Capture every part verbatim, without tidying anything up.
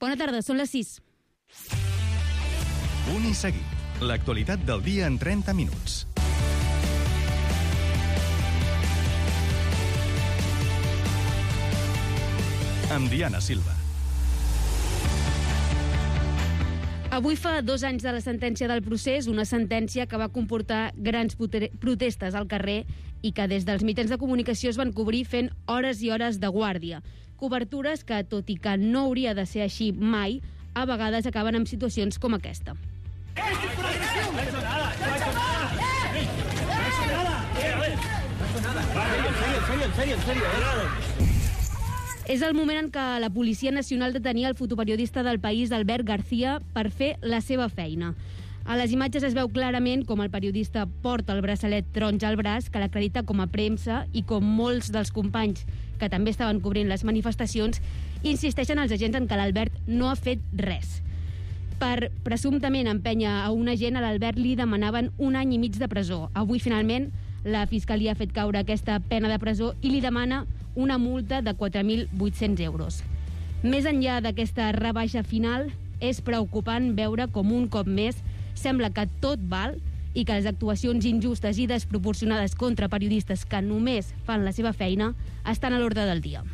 Bona tarda, són les sis. Punt i seguit. L'actualitat del dia en trenta minuts. Amb Diana Silva. Avui fa dos anys de la sentència del procés, una sentència que va comportar grans protestes al carrer i que des dels mitjans de comunicació es van cobrir fent hores i hores de guàrdia. Cobertures que, tot i que no hauria de ser així mai, a vegades acaben amb situacions com aquesta. És el moment en què la Policia Nacional detenia el fotoperiodista del País, Albert García, per fer la seva feina. A les imatges es veu clarament com el periodista porta el braçalet taronja al braç, que l'acredita com a premsa, i com molts dels companys que també estaven cobrint les manifestacions insisteixen als agents en què l'Albert no ha fet res. Per presumptament empènyer a un agent, a l'Albert li demanaven un any i mig de presó. Avui, finalment, la Fiscalia ha fet caure aquesta pena de presó i li demana una multa de quatre mil vuit-cents euros. Més enllà d'aquesta rebaixa final, és preocupant veure com un cop més sembla que tot val i que les actuacions injustes i desproporcionades contra periodistes que només fan la seva feina estan a l'ordre del dia.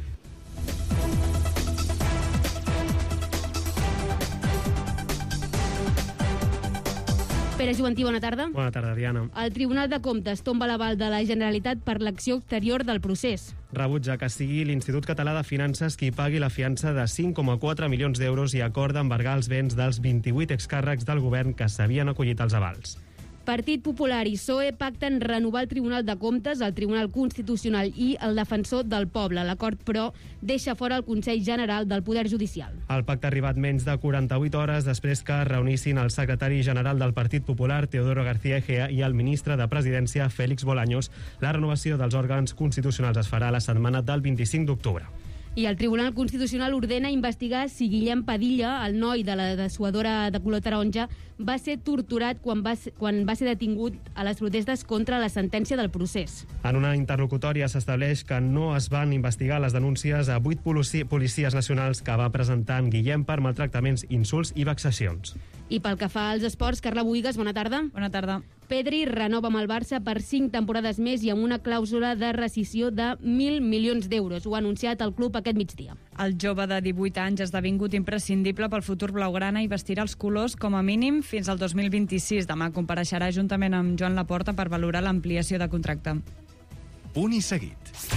Pere Juventí, bona tarda. Bona tarda, Diana. El Tribunal de Comptes tomba l'aval de la Generalitat per l'acció exterior del procés. Rebutja que sigui l'Institut Català de Finances qui pagui la fiança de cinc coma quatre milions d'euros i acorda embargar els béns dels vint-i-vuit excàrrecs del govern que s'havien acollit als avals. Partit Popular i P S O E pacten renovar el Tribunal de Comptes, el Tribunal Constitucional i el Defensor del Poble. L'acord, però, deixa fora el Consell General del Poder Judicial. El pacte ha arribat menys de quaranta-vuit hores després que reunissin el secretari general del Partit Popular, Teodoro García Egea, i el ministre de Presidència, Félix Bolaños. La renovació dels òrgans constitucionals es farà la setmana del vint-i-cinc d'octubre. I el Tribunal Constitucional ordena investigar si Guillem Padilla, el noi de la dessuadora de color taronja, va ser torturat quan va, quan va ser detingut a les protestes contra la sentència del procés. En una interlocutòria s'estableix que no es van investigar les denúncies a vuit polici policies nacionals que va presentar en Guillem per maltractaments, insults i vexacions. I pel que fa als esports, Carla Buigas, bona tarda. Bona tarda. Pedri renova amb el Barça per cinc temporades més i amb una clàusula de rescissió de mil milions d'euros. Ho ha anunciat el club aquest migdia. El jove de divuit anys ha esdevingut imprescindible pel futur blaugrana i vestirà els colors com a mínim fins al dos mil vint-i-sis. Demà compareixerà juntament amb Joan Laporta per valorar l'ampliació de contracte. Punt i seguit.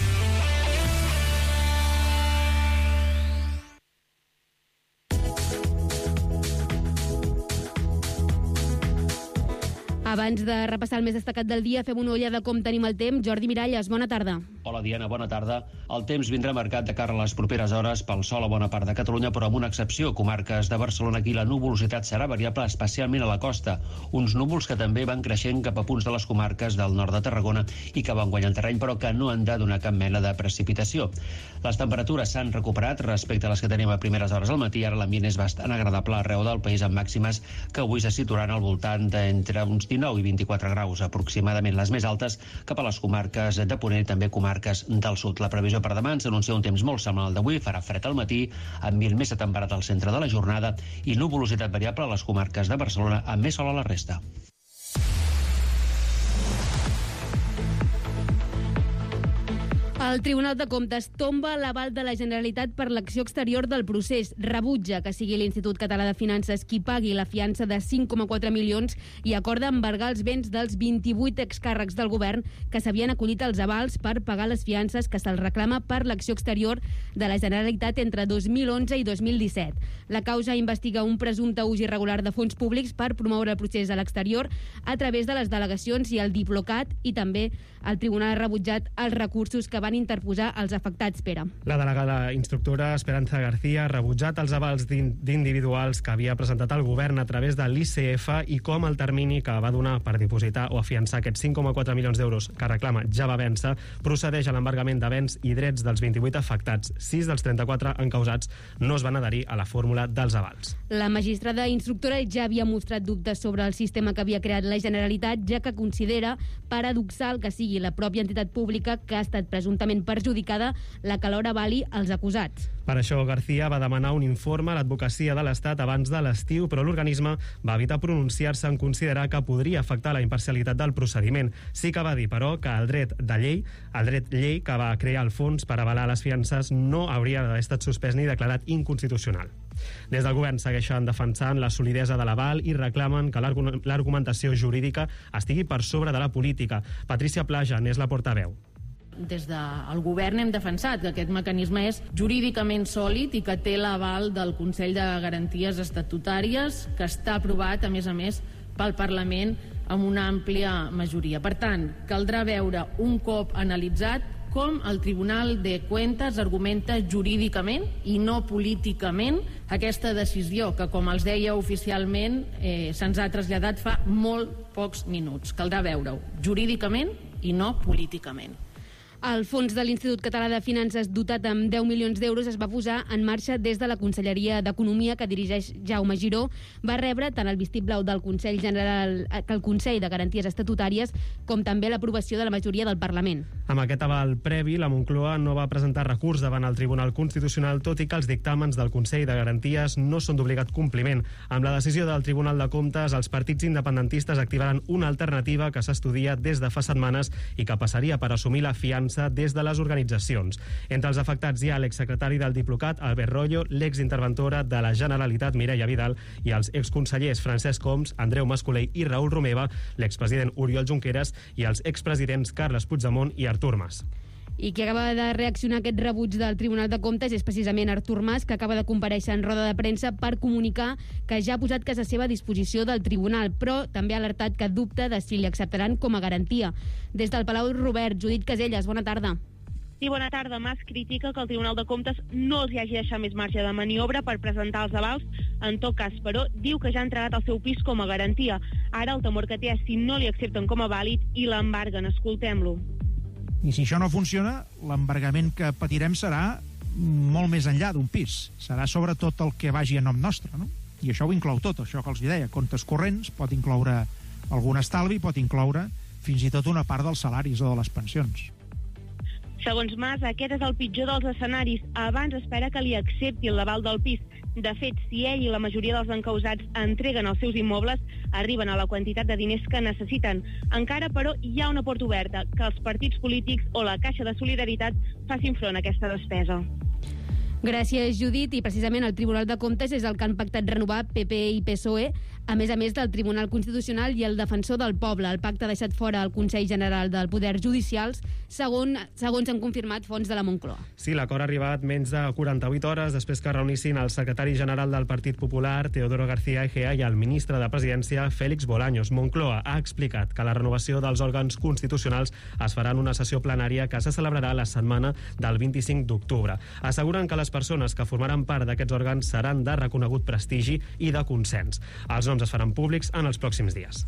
Abans de repassar el més destacat del dia, fem una ullada de com tenim el temps. Jordi Miralles, bona tarda. Hola, Diana, bona tarda. El temps vindrà marcat de cara a les properes hores pel sol a bona part de Catalunya, però amb una excepció. Comarques de Barcelona, aquí la nuvolositat serà variable, especialment a la costa. Uns núvols que també van creixent cap a punts de les comarques del nord de Tarragona i que van guanyant terreny, però que no han de donar cap mena de precipitació. Les temperatures s'han recuperat respecte a les que teníem a primeres hores al matí. Ara l'ambient és bastant agradable arreu del país, amb màximes que avui se situaran al voltant d'entre uns dinou i vint-i-quatre graus aproximadament, les més altes cap a les comarques de Ponent i també comarques del sud. La previsió per demà ens anuncia un temps molt semblant al d'avui, farà fred al matí, ambient més atemperat al centre de la jornada i nuvolositat variable a les comarques de Barcelona, amb més sol a la resta. El Tribunal de Comptes tomba l'aval de la Generalitat per l'acció exterior del procés. Rebutja que sigui l'Institut Català de Finances qui pagui la fiança de cinc coma quatre milions i acorda embargar els béns dels vint-i-vuit excàrrecs del govern que s'havien acollit als avals per pagar les fiances que se'ls reclama per l'acció exterior de la Generalitat entre dos mil onze i dos mil disset. La causa investiga un presumpte ús irregular de fons públics per promoure el procés a l'exterior a través de les delegacions i el Diplocat, i també el Tribunal ha rebutjat els recursos que van interposar els afectats, Pere. La delegada instructora Esperanza García ha rebutjat els avals d'individuals que havia presentat el govern a través de l'I C F i com el termini que va donar per dipositar o afiançar aquests cinc coma quatre milions d'euros que reclama ja va vèncer, procedeix a l'embargament de béns i drets dels vint-i-vuit afectats. sis dels trenta-quatre encausats no es van adherir a la fórmula dels avals. La magistrada instructora ja havia mostrat dubtes sobre el sistema que havia creat la Generalitat, ja que considera paradoxal que sigui la pròpia entitat pública que ha estat presumptament possiblement perjudicada la que alhora vali els acusats. Per això, García va demanar un informe a l'advocacia de l'Estat abans de l'estiu, però l'organisme va evitar pronunciar-se en considerar que podria afectar la imparcialitat del procediment. Sí que va dir, però, que el dret de llei, el dret llei que va crear el fons per avalar les fiances no hauria d'haver estat suspès ni declarat inconstitucional. Des del govern segueixen defensant la solidesa de l'aval i reclamen que l'argumentació jurídica estigui per sobre de la política. Patricia Plaja n'és la portaveu. Des del govern hem defensat que aquest mecanisme és jurídicament sòlid i que té l'aval del Consell de Garanties Estatutàries, que està aprovat, a més a més, pel Parlament amb una àmplia majoria. Per tant, caldrà veure un cop analitzat com el Tribunal de Cuentas argumenta jurídicament i no políticament aquesta decisió que, com els deia oficialment, eh, se'ns ha traslladat fa molt pocs minuts. Caldrà veure-ho jurídicament i no políticament. El fons de l'Institut Català de Finances, dotat amb deu milions d'euros, es va posar en marxa des de la Conselleria d'Economia, que dirigeix Jaume Giró. Va rebre tant el vistiplau del Consell General, que el Consell de Garanties Estatutàries, com també l'aprovació de la majoria del Parlament. Amb aquest aval previ, la Moncloa no va presentar recurs davant el Tribunal Constitucional, tot i que els dictàmens del Consell de Garanties no són d'obligat compliment. Amb la decisió del Tribunal de Comptes, els partits independentistes activaran una alternativa que s'estudia des de fa setmanes i que passaria per assumir la fiança des de les organitzacions. Entre els afectats hi ha l'exsecretari del Diplocat, Albert Royo, l'exinterventora de la Generalitat, Mireia Vidal, i els exconsellers Francesc Homs, Andreu Mascolell i Raül Romeva, l'expresident Oriol Junqueras i els expresidents Carles Puigdemont i Artur Mas. I qui acaba de reaccionar a aquest rebuig del Tribunal de Comptes és precisament Artur Mas, que acaba de comparèixer en roda de premsa per comunicar que ja ha posat casa seva a disposició del Tribunal, però també ha alertat que dubta de si li acceptaran com a garantia. Des del Palau Robert, Judit Caselles, bona tarda. Sí, bona tarda. Mas critica que el Tribunal de Comptes no els hi hagi deixat més marge de maniobra per presentar els avals. En tot cas, però, diu que ja ha entregat el seu pis com a garantia. Ara el temor que té és si no li accepten com a vàlid i l'embarguen. Escoltem-lo. I si això no funciona, l'embargament que patirem serà molt més enllà d'un pis. Serà sobretot el que vagi a nom nostre, no? I això ho inclou tot, això que els deia. Comptes corrents, pot incloure algun estalvi, pot incloure fins i tot una part dels salaris o de les pensions. Segons Mas, aquest és el pitjor dels escenaris. Abans espera que li acceptin l'aval del pis. De fet, si ell i la majoria dels encausats entreguen els seus immobles, arriben a la quantitat de diners que necessiten. Encara, però, hi ha una porta oberta, que els partits polítics o la Caixa de Solidaritat facin front a aquesta despesa. Gràcies, Judit. I precisament el Tribunal de Comptes és el que han pactat renovar P P i P S O E, a més a més del Tribunal Constitucional i el Defensor del Poble. El pacte ha deixat fora el Consell General del Poder Judicials, segon, segons han confirmat fonts de la Moncloa. Sí, l'acord ha arribat menys de quaranta-vuit hores després que reunissin el secretari general del Partit Popular, Teodoro García Egea, i el ministre de Presidència, Félix Bolaños. Moncloa ha explicat que la renovació dels òrgans constitucionals es farà en una sessió plenària que se celebrarà la setmana del vint-i-cinc d'octubre. Asseguren que les persones que formaran part d'aquests òrgans seran de reconegut prestigi i de consens. Els noms es faran públics en els pròxims dies.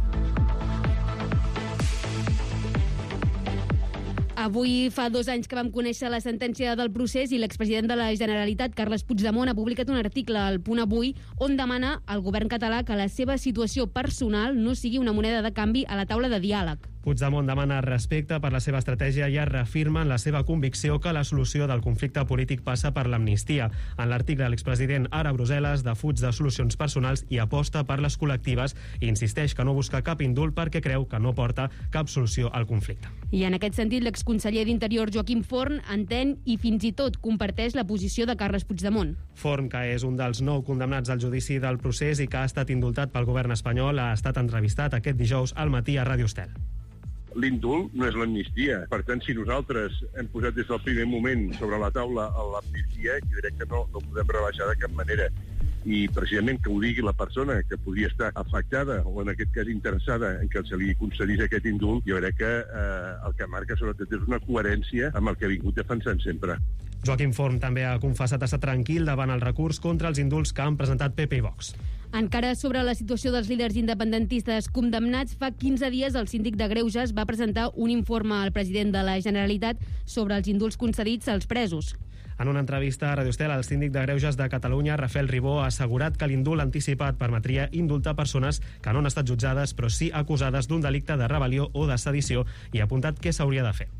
Avui fa dos anys que vam conèixer la sentència del procés i l'expresident de la Generalitat, Carles Puigdemont, ha publicat un article al Punt Avui on demana al govern català que la seva situació personal no sigui una moneda de canvi a la taula de diàleg. Puigdemont demana respecte per la seva estratègia i es reafirma en la seva convicció que la solució del conflicte polític passa per l'amnistia. En l'article, l'expresident ara a Brussel·les defuig de solucions personals i aposta per les col·lectives i insisteix que no busca cap indult perquè creu que no porta cap solució al conflicte. I en aquest sentit, l'exconseller d'Interior Joaquim Forn entén i fins i tot comparteix la posició de Carles Puigdemont. Forn, que és un dels nou condemnats al judici del procés i que ha estat indultat pel govern espanyol, ha estat entrevistat aquest dijous al matí a Ràdio Estel. L'indult no és l'amnistia. Per tant, si nosaltres hem posat des del primer moment sobre la taula l'amnistia, jo crec que no, no podem rebaixar de cap manera. I precisament que ho digui la persona que podria estar afectada o en aquest cas interessada en que se li concedís aquest indult, jo crec que eh, el que marca sobretot és una coherència amb el que ha vingut defensant sempre. Joaquim Forn també ha confessat estar tranquil davant el recurs contra els indults que han presentat P P i Vox. Encara sobre la situació dels líders independentistes condemnats, fa quinze dies el síndic de Greuges va presentar un informe al president de la Generalitat sobre els indults concedits als presos. En una entrevista a Radio Estel, el síndic de Greuges de Catalunya, Rafael Ribó, ha assegurat que l'indult anticipat permetria indultar persones que no han estat jutjades però sí acusades d'un delicte de rebel·lió o de sedició i ha apuntat què s'hauria de fer.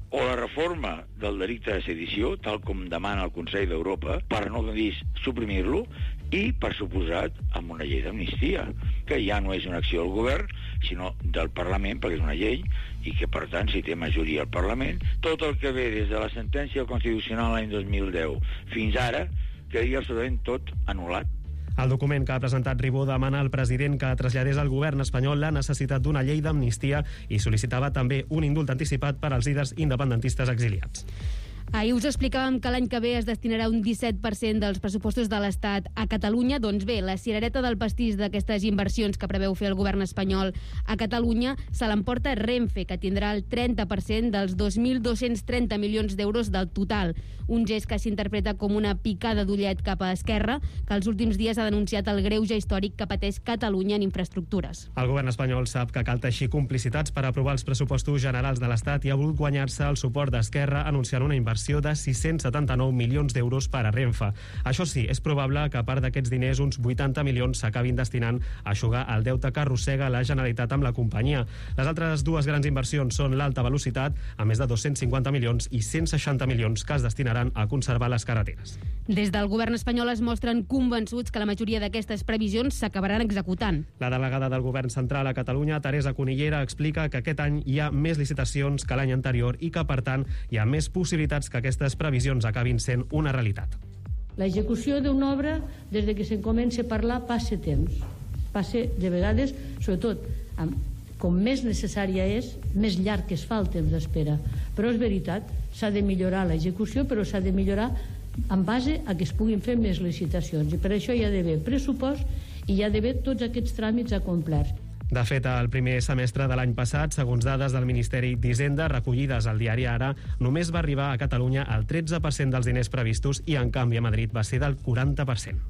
o la reforma del delicte de sedició, tal com demana el Consell d'Europa, per no dir suprimir-lo, i, per suposat, amb una llei d'amnistia, que ja no és una acció del govern, sinó del Parlament, perquè és una llei, i que, per tant, si té majoria al Parlament, tot el que ve des de la sentència constitucional l'any dos mil deu fins ara, quedaria absolutament tot anul·lat. El document que ha presentat Ribó demana al president que traslladés al govern espanyol la necessitat d'una llei d'amnistia i sol·licitava també un indult anticipat per als líders independentistes exiliats. Ahir us explicàvem que l'any que ve es destinarà un disset per cent dels pressupostos de l'Estat a Catalunya. Doncs bé, la cirereta del pastís d'aquestes inversions que preveu fer el govern espanyol a Catalunya se l'emporta Renfe, que tindrà el trenta per cent dels dos mil dos-cents trenta milions d'euros del total. Un gest que s'interpreta com una picada d'ullet cap a Esquerra, que els últims dies ha denunciat el greuge històric que pateix Catalunya en infraestructures. El govern espanyol sap que cal teixir complicitats per aprovar els pressupostos generals de l'Estat i ha volgut guanyar-se el suport d'Esquerra anunciant una inversió de sis-cents setanta-nou milions d'euros per a Renfe. Això sí, és probable que a part d'aquests diners uns vuitanta milions s'acabin destinant a eixugar el deute que arrossega la Generalitat amb la companyia. Les altres dues grans inversions són l'alta velocitat, a més de dos-cents cinquanta milions, i cent seixanta milions que es destinaran a conservar les carreteres. Des del govern espanyol es mostren convençuts que la majoria d'aquestes previsions s'acabaran executant. La delegada del govern central a Catalunya, Teresa Cunillera, explica que aquest any hi ha més licitacions que l'any anterior i que, per tant, hi ha més possibilitats que aquestes previsions acabin sent una realitat. L'execució d'una obra, des de que se'n comença a parlar, passa temps. Passa, de vegades, sobretot, amb, com més necessària és, més llarg es fa el temps d'espera. Però és veritat, s'ha de millorar l'execució, però s'ha de millorar en base a que es puguin fer més licitacions. I per això hi ha d'haver pressupost i hi ha d'haver tots aquests tràmits acomplerts. De fet, el primer semestre de l'any passat, segons dades del Ministeri d'Hisenda recollides al diari Ara, només va arribar a Catalunya el tretze per cent dels diners previstos i, en canvi, a Madrid va ser del quaranta per cent.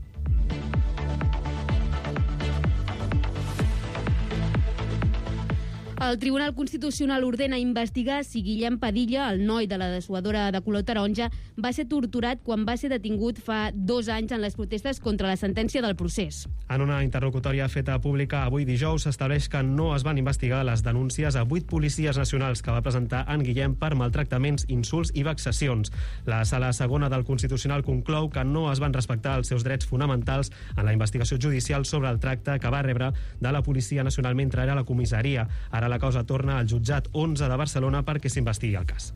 El Tribunal Constitucional ordena investigar si Guillem Padilla, el noi de la dessuadora de color taronja, va ser torturat quan va ser detingut fa dos anys en les protestes contra la sentència del procés. En una interlocutòria feta pública avui dijous s'estableix que no es van investigar les denúncies a vuit policies nacionals que va presentar en Guillem per maltractaments, insults i vexacions. La sala segona del Constitucional conclou que no es van respectar els seus drets fonamentals en la investigació judicial sobre el tracte que va rebre de la Policia Nacional mentre era a la comissaria. Ara la causa torna al jutjat onze de Barcelona perquè s'investigui el cas.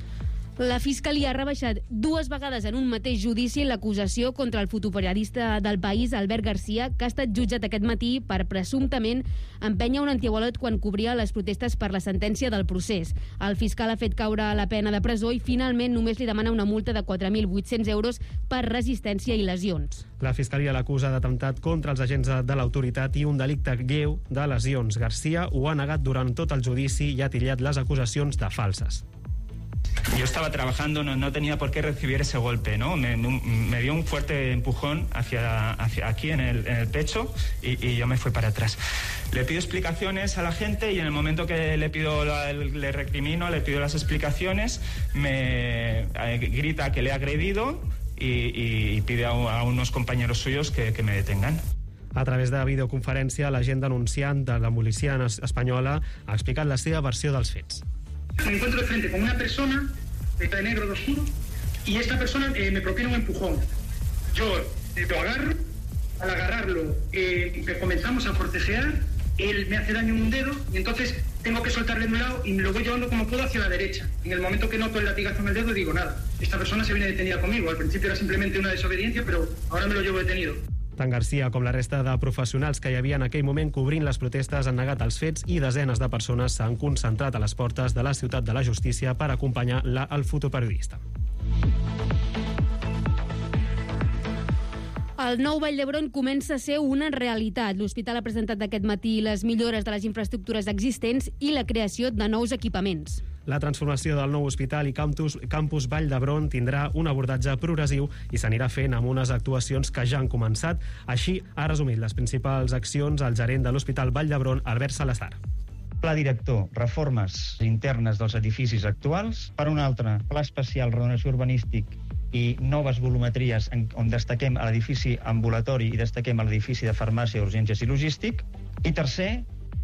La Fiscalia ha rebaixat dues vegades en un mateix judici l'acusació contra el fotoperiodista del País, Albert Garcia, que ha estat jutjat aquest matí per presumptament empènyer un antiavalot quan cobria les protestes per la sentència del procés. El fiscal ha fet caure la pena de presó i finalment només li demana una multa de quatre mil vuit-cents euros per resistència i lesions. La Fiscalia l'acusa d'atemptat contra els agents de l'autoritat i un delicte greu de lesions. Garcia ho ha negat durant tot el judici i ha titllat les acusacions de falses. Yo estaba trabajando, no, no tenía por qué recibir ese golpe, ¿no? Me, me dio un fuerte empujón hacia, hacia aquí en el, en el pecho y, y yo me fui para atrás. Le pido explicaciones a la gente y en el momento que le pido, la, le recrimino, le pido las explicaciones, me eh, grita que le he agredido y, y pide a, a unos compañeros suyos que, que me detengan. A través de videoconferència, l'agent denunciant de la policia espanyola ha explicat la seva versió dels fets. Me encuentro de frente con una persona de negro de oscuro y esta persona eh, me propina un empujón. Yo eh, lo agarro, al agarrarlo eh, comenzamos a forcejear, él me hace daño en un dedo y entonces tengo que soltarle de un lado y me lo voy llevando como puedo hacia la derecha. En el momento que noto el latigazo en el dedo digo nada, esta persona se viene detenida conmigo. Al principio era simplemente una desobediencia, pero ahora me lo llevo detenido. Tant Garcia com la resta de professionals que hi havia en aquell moment cobrint les protestes han negat els fets i desenes de persones s'han concentrat a les portes de la Ciutat de la Justícia per acompanyar la, el fotoperiodista. El nou Vall d'Hebron comença a ser una realitat. L'hospital ha presentat aquest matí les millores de les infraestructures existents i la creació de nous equipaments. La transformació del nou hospital i campus, campus Vall d'Hebron tindrà un abordatge progressiu i s'anirà fent amb unes actuacions que ja han començat. Així ha resumit les principals accions el gerent de l'Hospital Vall d'Hebron, Albert Salazar. Pla director, reformes internes dels edificis actuals. Per un altre, pla especial, reordenació urbanístic i noves volumetries en, on destaquem l'edifici ambulatori i destaquem l'edifici de farmàcia, urgències i logístic. I tercer,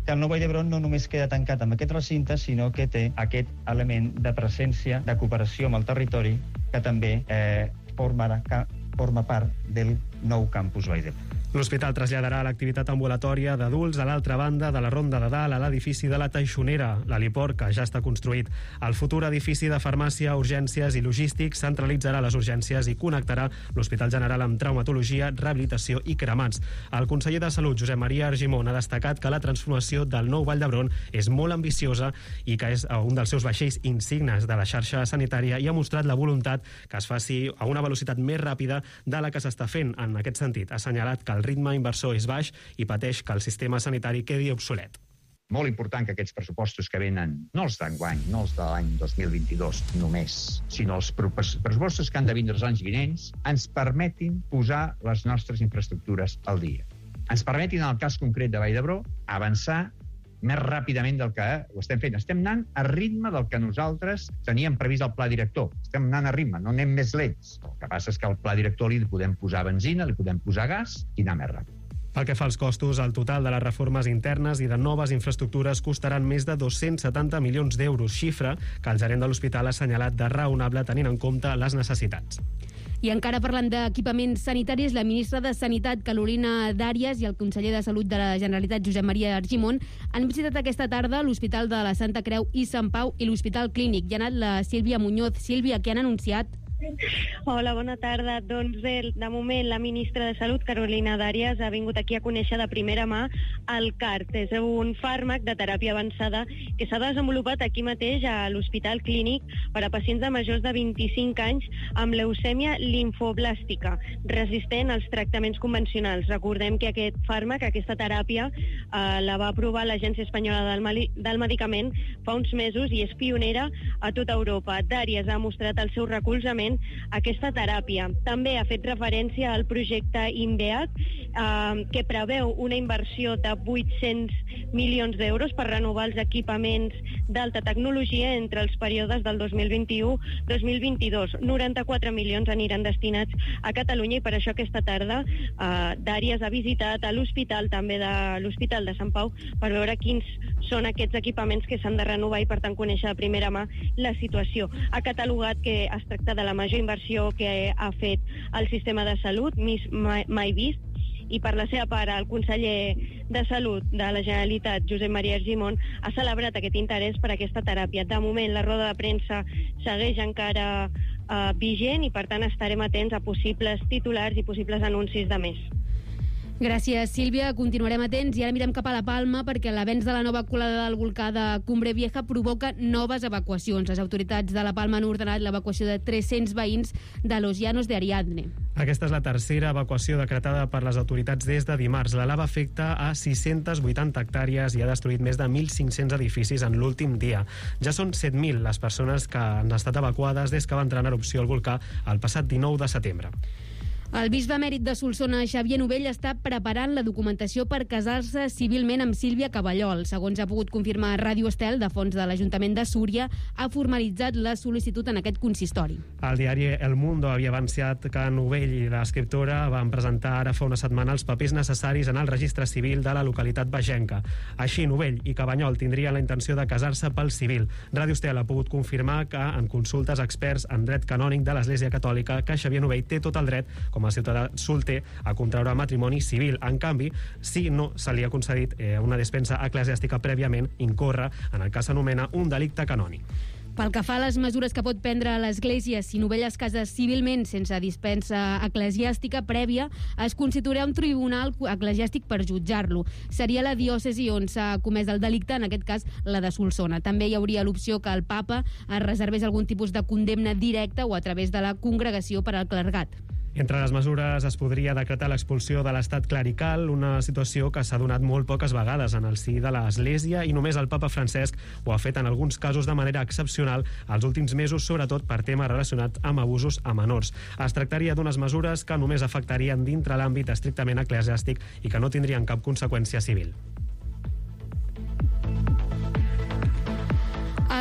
que el Nou Vall d'Hebron no només queda tancat amb aquest recinte, sinó que té aquest element de presència, de cooperació amb el territori, que també eh, formarà, que forma part del nou campus Vall d'Hebron. L'hospital traslladarà l'activitat ambulatòria d'adults a l'altra banda de la Ronda de Dalt, a l'edifici de la Teixonera, l'heliport que ja està construït. El futur edifici de farmàcia, urgències i logístics centralitzarà les urgències i connectarà l'Hospital General amb traumatologia, rehabilitació i cremats. El conseller de Salut, Josep Maria Argimon, ha destacat que la transformació del Nou Vall d'Hebron és molt ambiciosa i que és un dels seus vaixells insignes de la xarxa sanitària, i ha mostrat la voluntat que es faci a una velocitat més ràpida de la que s'està fent. En aquest sentit, ha assenyalat que el el ritme inversor és baix i pateix que el sistema sanitari quedi obsolet. Molt important que aquests pressupostos que venen, no els d'enguany, no els de l'any dos mil vint-i-dos només, sinó els pressupostos que han de vindre els anys vinents, ens permetin posar les nostres infraestructures al dia. Ens permetin, en el cas concret de Vall d'Hebron, avançar més ràpidament del que ho estem fent. Estem anant a ritme del que nosaltres teníem previst al pla director. Estem anant a ritme, no anem més lents. El que passa és que al pla director li podem posar benzina, li podem posar gas i anar més ràpid. Pel que fa als costos, el total de les reformes internes i de noves infraestructures costaran més de dos-cents setanta milions d'euros, xifra que el gerent de l'hospital ha assenyalat de raonable tenint en compte les necessitats. I encara parlant d'equipaments sanitaris, la ministra de Sanitat, Carolina Dàries, i el conseller de Salut de la Generalitat, Josep Maria Argimon, han visitat aquesta tarda l'Hospital de la Santa Creu i Sant Pau i l'Hospital Clínic. Hi ha anat la Sílvia Muñoz. Sílvia, què han anunciat? Hola, bona tarda. Doncs bé, de moment la ministra de Salut, Carolina Dàries, ha vingut aquí a conèixer de primera mà el CART. És un fàrmac de teràpia avançada que s'ha desenvolupat aquí mateix a l'Hospital Clínic per a pacients de majors de vint-i-cinc anys amb leucèmia limfoblàstica, resistent als tractaments convencionals. Recordem que aquest fàrmac, aquesta teràpia, eh, la va aprovar l'Agència Espanyola del, Mali, del Medicament fa uns mesos i és pionera a tota Europa. Dàries ha mostrat el seu recolzament a aquesta teràpia. També ha fet referència al projecte INVEAC, eh, que preveu una inversió de vuit-cents milions d'euros per renovar els equipaments d'alta tecnologia entre els períodes del dos mil vint-i-u dos mil vint-i-dos. noranta-quatre milions aniran destinats a Catalunya i per això aquesta tarda eh, Dàries ha visitat a l'hospital, també de l'Hospital de Sant Pau, per veure quins són aquests equipaments que s'han de renovar i per tant conèixer de primera mà la situació. Ha catalogat que es tracta de la major inversió que ha fet el sistema de salut mai, mai vist, i per la seva part el conseller de Salut de la Generalitat, Josep Maria Argimon, ha celebrat aquest interès per aquesta teràpia. De moment la roda de premsa segueix encara eh, vigent i per tant estarem atents a possibles titulars i possibles anuncis de més. Gràcies, Sílvia. Continuarem atents i ara mirem cap a la Palma perquè l'avenç de la nova colada del volcà de Cumbre Vieja provoca noves evacuacions. Les autoritats de la Palma han ordenat l'evacuació de tres-cents veïns de Los Llanos de Ariadne. Aquesta és la tercera evacuació decretada per les autoritats des de dimarts. La lava afecta a sis-centes vuitanta hectàrees i ha destruït més de mil cinc-cents edificis en l'últim dia. Ja són set mil les persones que han estat evacuades des que va entrar en erupció el volcà el passat dinou de setembre. El bisbe emèrit de Solsona, Xavier Novell, està preparant la documentació per casar-se civilment amb Sílvia Caballol. Segons ha pogut confirmar Ràdio Estel, de fons de l'Ajuntament de Súria, ha formalitzat la sol·licitud en aquest consistori. El diari El Mundo havia avançat que Novell i l'escriptora van presentar ara fa una setmana els papers necessaris en el registre civil de la localitat bagenca. Així, Novell i Cabanyol tindrien la intenció de casar-se pel civil. Ràdio Estel ha pogut confirmar que, en consultes experts en dret canònic de l'Església Catòlica, que Xavier Novell té tot el dret, com a ciutadà solter, a contraure matrimoni civil. En canvi, si no se li ha concedit eh, una dispensa eclesiàstica prèviament, incorre en el que s'anomena un delicte canònic. Pel que fa a les mesures que pot prendre l'Església si Novell es casa civilment sense dispensa eclesiàstica prèvia, es constituirà un tribunal eclesiàstic per jutjar-lo. Seria la diòcesi on s'ha comès el delicte, en aquest cas la de Solsona. També hi hauria l'opció que el papa es reservés algun tipus de condemna directa o a través de la congregació per al clergat. Entre les mesures es podria decretar l'expulsió de l'estat clerical, una situació que s'ha donat molt poques vegades en el si de l'Església i només el papa Francesc ho ha fet en alguns casos de manera excepcional els últims mesos, sobretot per temes relacionats amb abusos a menors. Es tractaria d'unes mesures que només afectarien dintre l'àmbit estrictament eclesiàstic i que no tindrien cap conseqüència civil.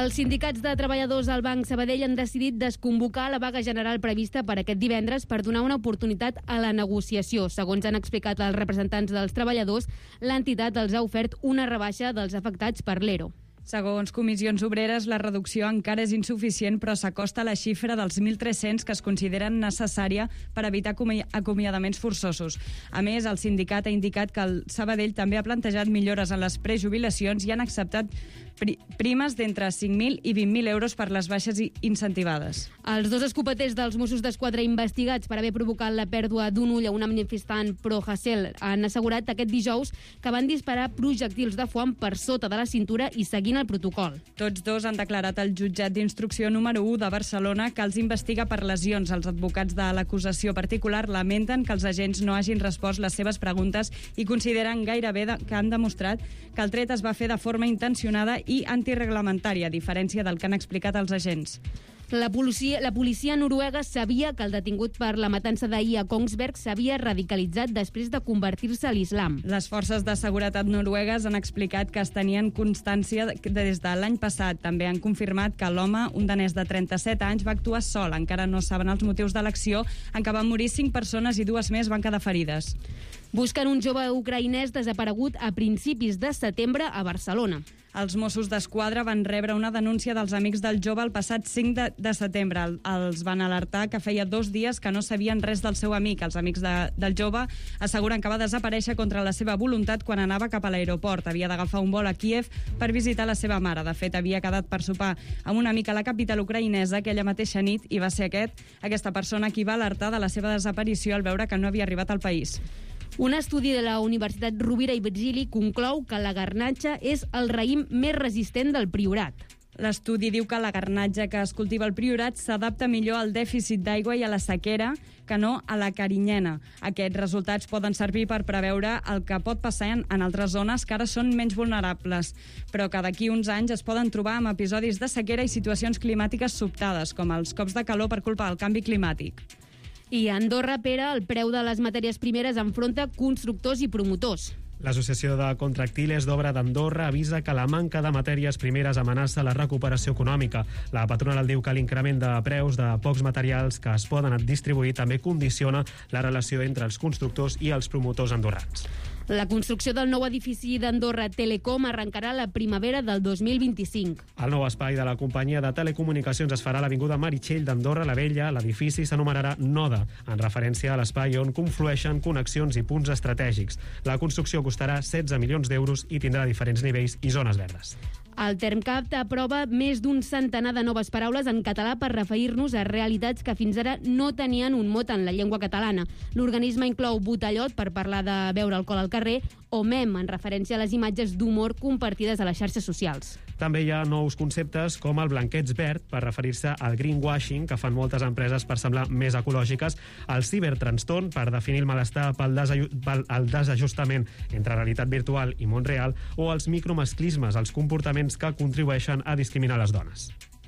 Els sindicats de treballadors al Banc Sabadell han decidit desconvocar la vaga general prevista per aquest divendres per donar una oportunitat a la negociació. Segons han explicat els representants dels treballadors, l'entitat els ha ofert una rebaixa dels afectats per l'Ero. Segons Comissions Obreres, la reducció encara és insuficient, però s'acosta a la xifra dels mil tres-cents que es consideren necessària per evitar acomi- acomiadaments forçosos. A més, el sindicat ha indicat que el Sabadell també ha plantejat millores en les prejubilacions i han acceptat pri- primes d'entre cinc mil i vint mil euros per les baixes incentivades. Els dos escopeters dels Mossos d'Esquadra investigats per haver provocat la pèrdua d'un ull a una manifestant pro-Hasél han assegurat aquest dijous que van disparar projectils de foam per sota de la cintura i seguint el protocol. Tots dos han declarat al jutjat d'instrucció número u de Barcelona que els investiga per lesions. Els advocats de l'acusació particular lamenten que els agents no hagin respost les seves preguntes i consideren gairebé de, que han demostrat que el tret es va fer de forma intencionada i antireglamentària, a diferència del que han explicat els agents. La policia, la policia noruega sabia que el detingut per la matança d'ahir a Kongsberg s'havia radicalitzat després de convertir-se a l'islam. Les forces de seguretat noruegues han explicat que es tenien constància des de l'any passat. També han confirmat que l'home, un danès de trenta-set anys, va actuar sol. Encara no saben els motius de l'acció, en què van morir cinc persones i dues més van quedar ferides. Busquen un jove ucraïnès desaparegut a principis de setembre a Barcelona. Els Mossos d'Esquadra van rebre una denúncia dels amics del jove el passat cinc de, de setembre. Els van alertar que feia dos dies que no sabien res del seu amic. Els amics de, del jove asseguren que va desaparèixer contra la seva voluntat quan anava cap a l'aeroport. Havia d'agafar un vol a Kíev per visitar la seva mare. De fet, havia quedat per sopar amb un amic a la capital ucraïnesa aquella mateixa nit i va ser aquest, aquesta persona qui va alertar de la seva desaparició al veure que no havia arribat al país. Un estudi de la Universitat Rovira i Virgili conclou que la garnatxa és el raïm més resistent del Priorat. L'estudi diu que la garnatxa que es cultiva al Priorat s'adapta millor al dèficit d'aigua i a la sequera que no a la carinyena. Aquests resultats poden servir per preveure el que pot passar en, en altres zones que ara són menys vulnerables, però que d'aquí uns anys es poden trobar amb episodis de sequera i situacions climàtiques sobtades, com els cops de calor per culpa del canvi climàtic. I a Andorra, Pere, el preu de les matèries primeres enfronta constructors i promotors. L'Associació de Contractiles d'Obra d'Andorra avisa que la manca de matèries primeres amenaça la recuperació econòmica. La patronal diu que l'increment de preus de pocs materials que es poden distribuir també condiciona la relació entre els constructors i els promotors andorrans. La construcció del nou edifici d'Andorra Telecom arrencarà la primavera del dos mil vint-i-cinc. El nou espai de la companyia de telecomunicacions es farà a l'Avinguda Meritxell d'Andorra la Vella. L'edifici s'anomenarà Noda, en referència a l'espai on conflueixen connexions i punts estratègics. La construcció costarà setze milions d'euros i tindrà diferents nivells i zones verdes. El Termcat aprova més d'un centenar de noves paraules en català per referir-nos a realitats que fins ara no tenien un mot en la llengua catalana. L'organisme inclou botellot per parlar de beure alcohol al carrer o mem en referència a les imatges d'humor compartides a les xarxes socials. També hi ha nous conceptes com el blanqueig verd per referir-se al greenwashing que fan moltes empreses per semblar més ecològiques, el cibertrastorn per definir el malestar pel, desaju pel el desajustament entre realitat virtual i món real o els micromasclismes, els comportaments que contribueixen a discriminar les dones.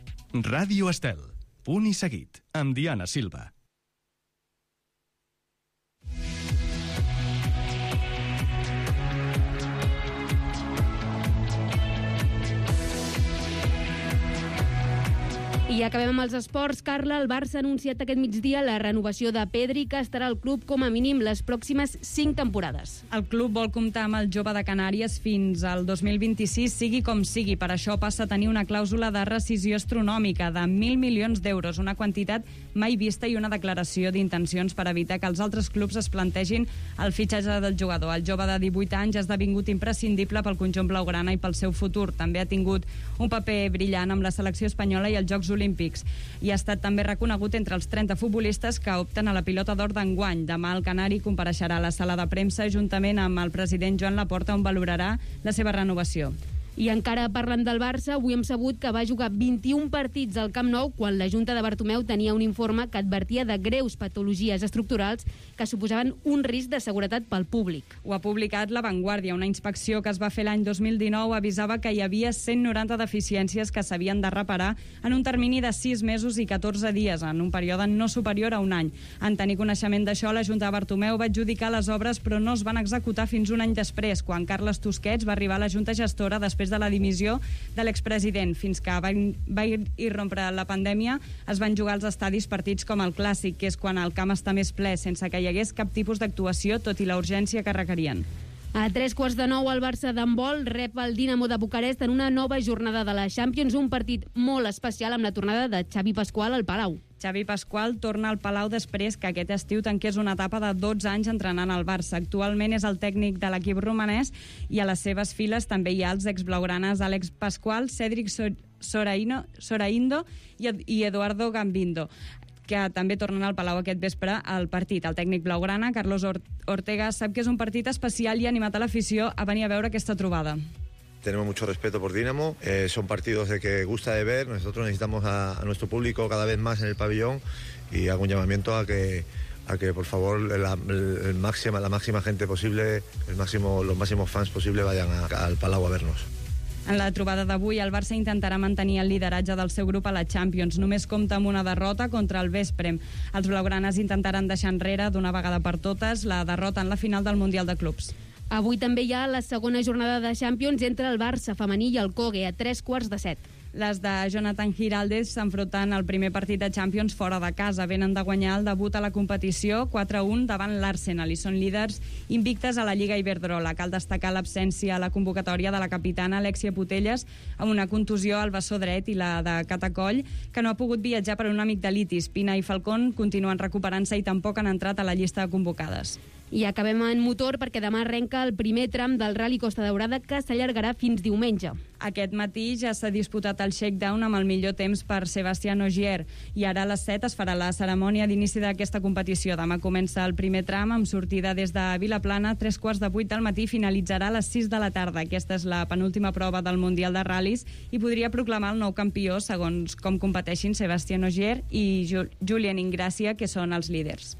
Ràdio Estel, punt i seguit, amb Diana Silva. I acabem amb els esports. Carla, el Barça ha anunciat aquest migdia la renovació de Pedri, que estarà al club com a mínim les pròximes cinc temporades. El club vol comptar amb el jove de Canàries fins al dos mil vint-i-sis, sigui com sigui. Per això passa a tenir una clàusula de rescisió astronòmica de mil milions d'euros, una quantitat mai vista i una declaració d'intencions per evitar que els altres clubs es plantegin el fitxatge del jugador. El jove de divuit anys ha esdevingut imprescindible pel conjunt blaugrana i pel seu futur. També ha tingut un paper brillant amb la selecció espanyola i els Jocs Olímpics i ha estat també reconegut entre els trenta futbolistes que opten a la pilota d'or d'enguany. Demà el canari compareixerà a la sala de premsa juntament amb el president Joan Laporta, on valorarà la seva renovació. I encara parlant del Barça, avui hem sabut que va jugar vint-i-un partits al Camp Nou quan la Junta de Bartomeu tenia un informe que advertia de greus patologies estructurals que suposaven un risc de seguretat pel públic. Ho ha publicat La Vanguardia. Una inspecció que es va fer l'any dos mil dinou avisava que hi havia cent noranta deficiències que s'havien de reparar en un termini de sis mesos i catorze dies, en un període no superior a un any. En tenir coneixement d'això, la Junta de Bartomeu va adjudicar les obres, però no es van executar fins un any després, quan Carles Tusquets va arribar a la Junta Gestora després després de la dimissió de l'expresident. Fins que va, va irrompre la pandèmia, es van jugar als estadis partits com el Clàssic, que és quan el camp està més ple, sense que hi hagués cap tipus d'actuació, tot i la urgència que requerien. A tres quarts de nou, el Barça d'handbol rep el Dinamo de Bucarest en una nova jornada de la Champions, un partit molt especial amb la tornada de Xavi Pasqual al Palau. Xavi Pasqual torna al Palau després que aquest estiu tanqués una etapa de dotze anys entrenant al Barça. Actualment és el tècnic de l'equip romanès i a les seves files també hi ha els exblaugranes Àlex Pasqual, Cédric Soraino, Soraindo i Eduardo Gambindo, que també tornen al Palau aquest vespre al partit. El tècnic blaugrana, Carlos Ortega, sap que és un partit especial i ha animat a l'afició a venir a veure aquesta trobada. Tenemos mucho respeto por Dinamo, eh, son partidos de que gusta de ver, nosotros necesitamos a, a nuestro público cada vez más en el pabellón y hago un llamamiento a que, a que por favor la, el máxima, la máxima gente posible, el máximo, los máximos fans posibles vayan a, al Palau a vernos. En la trobada d'avui, el Barça intentarà mantenir el lideratge del seu grup a la Champions. Només compta amb una derrota contra el Vesprem. Els blaugranes intentaran deixar enrere d'una vegada per totes la derrota en la final del Mundial de Clubs. Avui també hi ha la segona jornada de Champions entre el Barça femení i el Cogue, a tres quarts de set. Les de Jonathan Giraldez s'enfronten al primer partit de Champions fora de casa. Venen de guanyar el debut a la competició quatre a un davant l'Arsenal i són líders invictes a la Lliga Iberdrola. Cal destacar l'absència a la convocatòria de la capitana Alexia Putelles amb una contusió al bessó dret i la de Catacoll, que no ha pogut viatjar per una amigdalitis. Pina i Falcón continuen recuperant-se i tampoc han entrat a la llista de convocades. I acabem en motor perquè demà arrenca el primer tram del Rally Costa Daurada, que s'allargarà fins diumenge. Aquest matí ja s'ha disputat el shakedown amb el millor temps per Sebastián Ogier i ara a les set es farà la cerimònia d'inici d'aquesta competició. Demà comença el primer tram amb sortida des de Vilaplana, tres quarts de vuit del matí, finalitzarà a les sis de la tarda. Aquesta és la penúltima prova del Mundial de Ral·lis i podria proclamar el nou campió segons com competeixin Sebastián Ogier i Julián Ingràcia, que són els líders.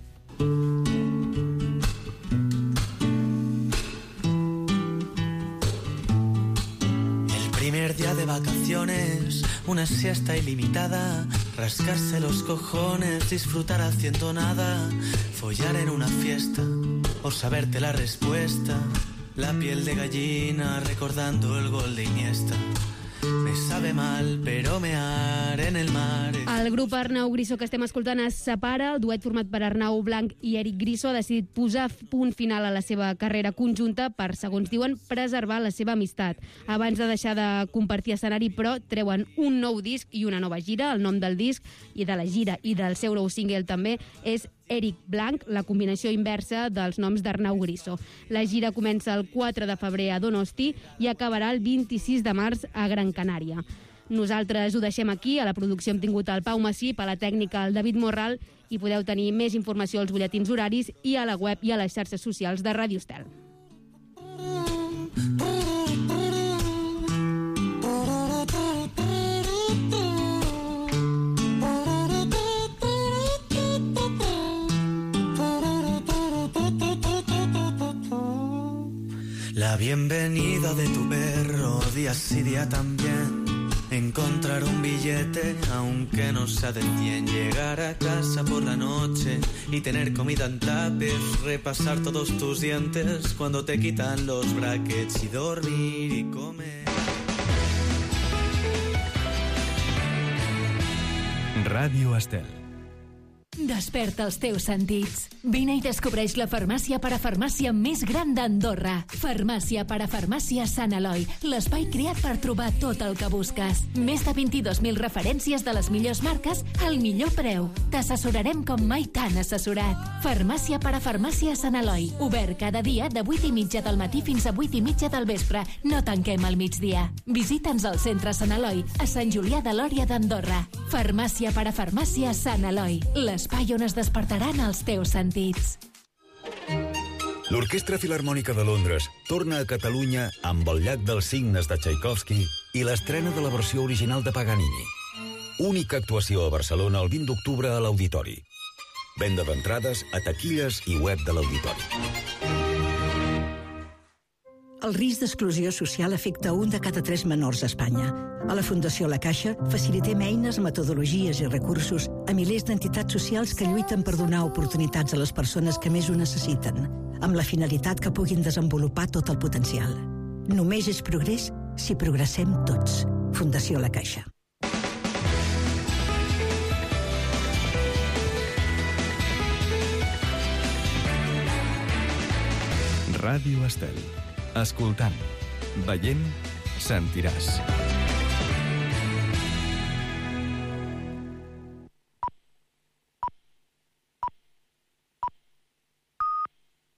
Primer día de vacaciones, una siesta ilimitada, rascarse los cojones, disfrutar haciendo nada, follar en una fiesta o saberte la respuesta, la piel de gallina recordando el gol de Iniesta. Me sabe mal, però mear en el mar... El grup Arnau Griso que estem escoltant es separa. El duet format per Arnau Blanc i Eric Griso ha decidit posar punt final a la seva carrera conjunta per, segons diuen, preservar la seva amistat. Abans de deixar de compartir escenari, però, treuen un nou disc i una nova gira. El nom del disc i de la gira i del seu nou single també és Eric Blanc, la combinació inversa dels noms d'Arnau Griso. La gira comença el quatre de febrer a Donosti i acabarà el vint-i-sis de març a Gran Canària. Nosaltres ho deixem aquí. A la producció hem tingut el Pau Massip, a la tècnica el David Morral, i podeu tenir més informació als butlletins horaris i a la web i a les xarxes socials de Ràdio Estel. La bienvenida de tu perro, día sí, día también. Encontrar un billete, aunque no sea de cien. Llegar a casa por la noche y tener comida en tapes. Repasar todos tus dientes cuando te quitan los brackets. Y dormir y comer. Ràdio Estel. Desperta els teus sentits. Vine i descobreix la farmàcia parafarmàcia més gran d'Andorra. Farmàcia parafarmàcia Sant Eloi, l'espai creat per trobar tot el que busques. Més de vint-i-dos mil referències de les millors marques al millor preu. T'assessorarem com mai t'han assessorat. Farmàcia parafarmàcia Sant Eloi, obert cada dia de vuit i mitja del matí fins a vuit i mitja del vespre. No tanquem al migdia. Visita'ns al centre Sant Eloi, a Sant Julià de Lòria d'Andorra. Farmàcia parafarmàcia Sant Eloi, l'espai on es despertaran els teus sentits. L'Orquestra Filharmònica de Londres torna a Catalunya amb el Llac dels Cignes de Tchaikovsky i l'estrena de la versió original de Paganini. Única actuació a Barcelona el vint d'octubre a l'Auditori. Venda d'entrades a taquilles i web de l'Auditori. El risc d'exclusió social afecta un de cada tres menors a Espanya. A la Fundació La Caixa facilitem eines, metodologies i recursos a milers d'entitats socials que lluiten per donar oportunitats a les persones que més ho necessiten, amb la finalitat que puguin desenvolupar tot el potencial. Només és progrés si progressem tots. Fundació La Caixa. Ràdio Estel. Escoltant, veient, sentiràs.